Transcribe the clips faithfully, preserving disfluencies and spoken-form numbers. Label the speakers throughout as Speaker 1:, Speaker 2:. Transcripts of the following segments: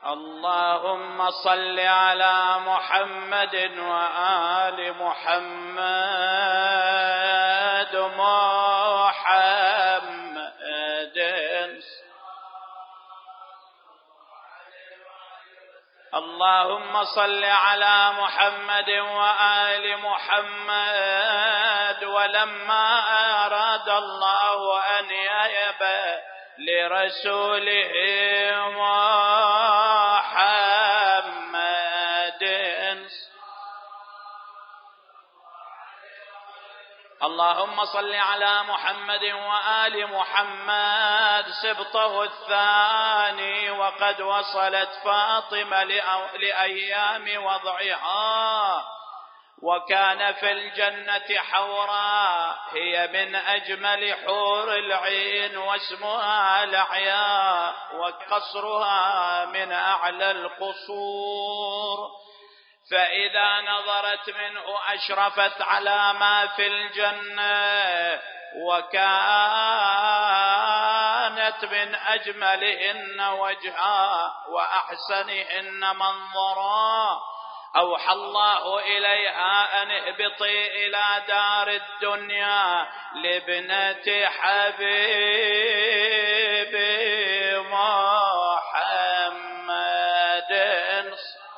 Speaker 1: اللهم صل على محمد وآل محمد محمد اللهم صل على محمد وآل محمد. ولما أراد الله أن يهب لرسوله محمد اللهم صل على محمد وآل محمد سبطه الثاني. وقد وصلت فاطمة لأيام وضعها وكان في الجنة حوراء هي من أجمل حور العين واسمها لعياء وقصرها من أعلى القصور. فإذا نظرت منه أشرفت على ما في الجنة وكانت من أجملهن وجها وأحسنهن منظرا. أوحى الله إليها أن اهبطي إلى دار الدنيا لابنة حبيبي محمد.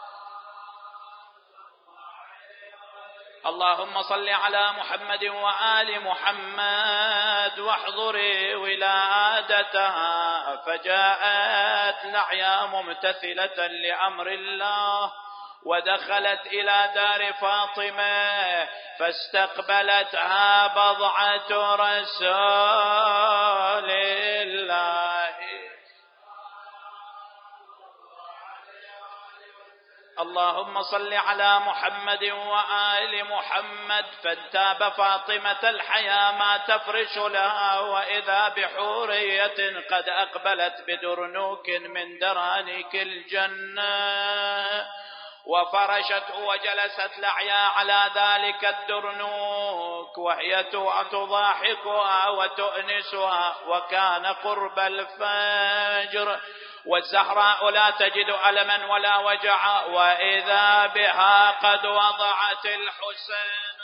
Speaker 1: اللهم صل على محمد وآل محمد واحضري ولادتها. فجاءت لعيا ممتثلة لأمر الله ودخلت إلى دار فاطمة فاستقبلتها بضعة رسول الله. اللهم صل على محمد وآل محمد. فانتاب فاطمة الحياة ما تفرش لها وإذا بحورية قد أقبلت بدرنوك من درانيك الجنة وفرشته وجلست لعيا على ذلك الدرنوك وهي تضاحكها وتؤنسها. وكان قرب الفجر والزهراء لا تجد ألما ولا وجعا وإذا بها قد وضعت الحسين